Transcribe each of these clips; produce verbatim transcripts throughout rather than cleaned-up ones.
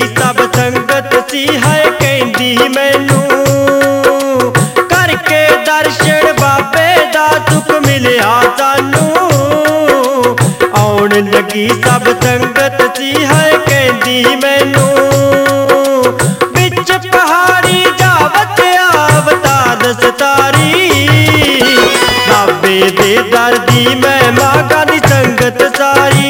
सब संगत सी है कहंदी मैनू करके दर्शन बाबे दा सुख मिलिया सानू। आउण लगी सब संगत सी है कहंदी मैनू बिच पहाड़ी जावत आवतार सतारी। बाबे दे दर दी मैं मांगा दी संगत सारी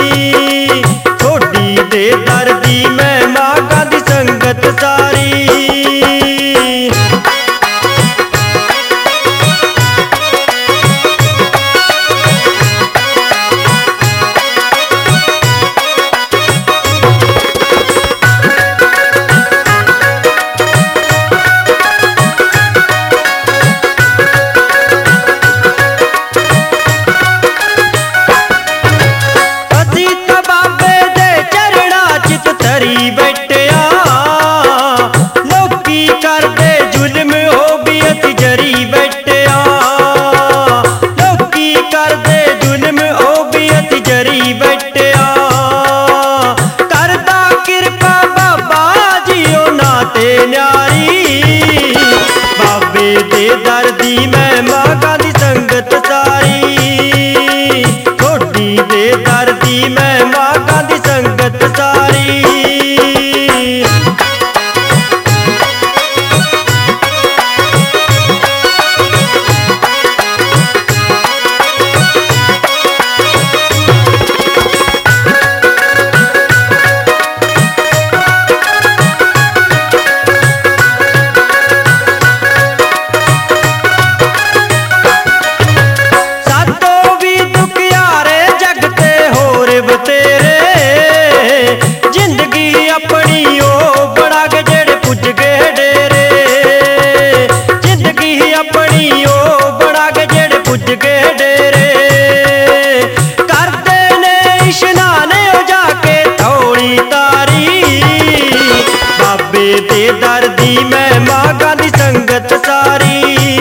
छोटी दे दर दी मैं मांगा दी संगत सारी। बाबे दे दर दी मैं मांगा दी संगत सारी छोटी दे दर दी मैं मांगा दी संगत सारी। दे दर दी मैं मांगा दी संगत सारी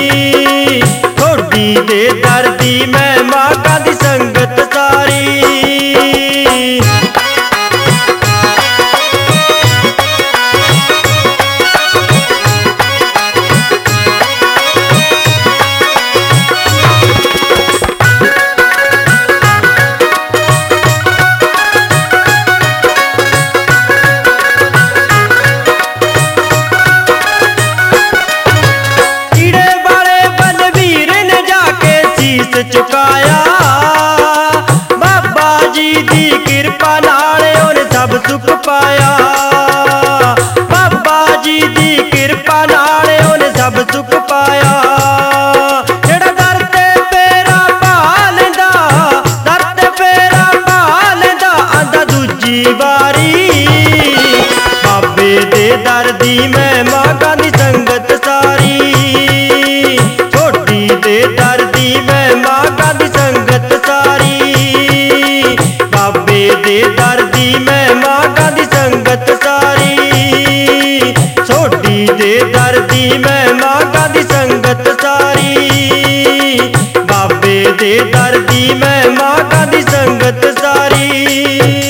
छोटी दे दर दी मैं मांगा दी संगत सारी। चुकाया बाबा जी दी कृपा नाल उन्हें सब सुख पाया। बाबा जी दी कृपा नाल उन्हें सब सुख पाया। जेड़ा दर ते पेरा पा लैंदा दर ते पेरा पा लैंदा आंदा दूजी बारी। बाबे दे दर दी मैं मांगा दी संगत सारी छोटी दे दर दी मैं मांगा दी संगत सारी। बाबे दे दर दी मैं मांगा दी संगत सारी छोटी दे दर दी मैं मांगा दी संगत सारी। बाबे दे दर दी मैं मांगा दी संगत सारी।